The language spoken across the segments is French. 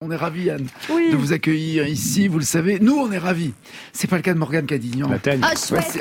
On est ravis, Anne, Oui. de vous accueillir ici. Vous le savez, nous, on est ravis. C'est pas le cas de Morgane Cadignan. Ah, chouette.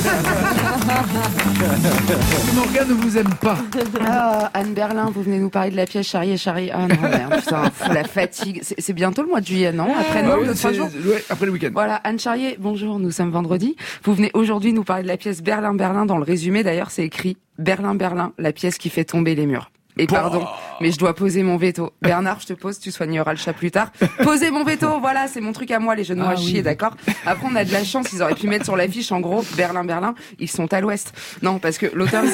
Morgane ne vous aime pas. Ah, Anne Berlin, vous venez nous parler de la pièce Charrier. Ah non, merde, putain, la fatigue. C'est bientôt le mois de juillet, non? Après-demain, Oui, de 3 jours. ouais, après le week-end. Voilà, Anne Charrier, bonjour, nous sommes vendredi. Vous venez aujourd'hui nous parler de la pièce Berlin. Dans le résumé, d'ailleurs, c'est écrit Berlin, la pièce qui fait tomber les murs. Et pardon, mais je dois poser mon veto. Bernard, je te pose, tu soigneras le chat plus tard. Poser mon veto, voilà, c'est mon truc à moi, les jeux de mots à chier, d'accord? Après, on a de la chance, ils auraient pu mettre sur l'affiche, en gros, Berlin, ils sont à l'ouest. Non, parce que l'auteur,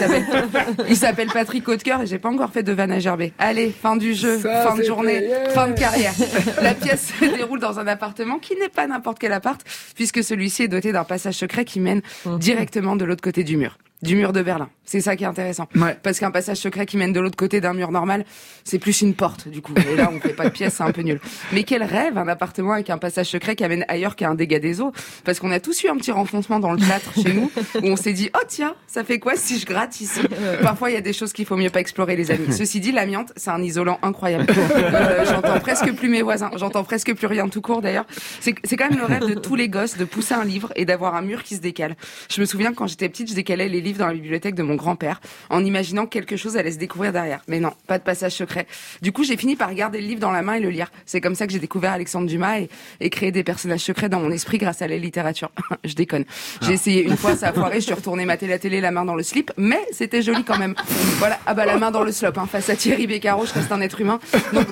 il s'appelle Patrick Hautecoeur et j'ai pas encore fait de vanne à gerber. Allez, fin du jeu, fin de journée, fin de carrière. La pièce se déroule dans un appartement qui n'est pas n'importe quel appart, puisque celui-ci est doté d'un passage secret qui mène directement de l'autre côté du mur de Berlin. C'est ça qui est intéressant. Ouais. Parce qu'un passage secret qui mène de l'autre côté d'un mur normal, c'est plus une porte, du coup. Et là, on fait pas de pièce, c'est un peu nul. Mais quel rêve, un appartement avec un passage secret qui amène ailleurs qu'à un dégât des eaux. Parce qu'on a tous eu un petit renfoncement dans le plâtre chez nous, où on s'est dit, oh tiens, ça fait quoi si je gratte ici? Parfois, il y a des choses qu'il faut mieux pas explorer, les amis. Ceci dit, l'amiante, c'est un isolant incroyable. J'entends presque plus mes voisins. J'entends presque plus rien tout court, d'ailleurs. C'est quand même le rêve de tous les gosses de pousser un livre et d'avoir un mur qui se décale. Je me souviens, quand j'étais petite, je décalais les livres dans la bibliothèque de mon grand-père, en imaginant que quelque chose allait se découvrir derrière. Mais non, pas de passage secret. Du coup, j'ai fini par garder le livre dans la main et le lire. C'est comme ça que j'ai découvert Alexandre Dumas et créé des personnages secrets dans mon esprit grâce à la littérature. Je déconne. J'ai essayé une fois, ça a foiré, je suis retournée mater la télé, la main dans le slip, mais c'était joli quand même. Voilà. Ah bah, la main dans le slop, hein. Face à Thierry Beccaro, je reste un être humain. Donc,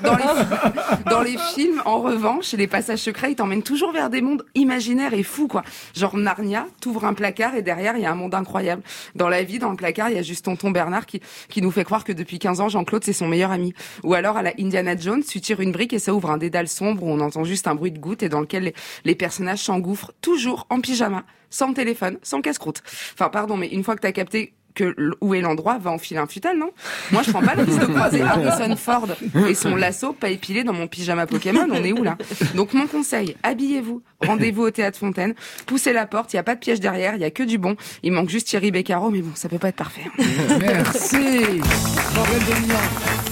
dans les films, en revanche, les passages secrets, ils t'emmènent toujours vers des mondes imaginaires et fous, quoi. Genre Narnia, t'ouvres un placard et derrière, il y a un monde incroyable. Dans la vie, dans le placard, il y a juste tonton Bernard qui nous fait croire que depuis 15 ans, Jean-Claude, c'est son meilleur ami. Ou alors, à la Indiana Jones, tu tires une brique et ça ouvre un dédale sombre où on entend juste un bruit de gouttes et dans lequel les personnages s'engouffrent toujours en pyjama, sans téléphone, sans casse-croûte. Enfin, pardon, mais une fois que t'as capté où est l'endroit, va enfiler un futal, non? Moi, je prends pas le risque de croiser Harrison Ford et son lasso pas épilé dans mon pyjama Pokémon. On est où, là? Donc, mon conseil, habillez-vous, rendez-vous au Théâtre Fontaine, poussez la porte, il y a pas de piège derrière, il y a que du bon. Il manque juste Thierry Beccaro, mais bon, ça peut pas être parfait. Merci. Morgane Cadignan.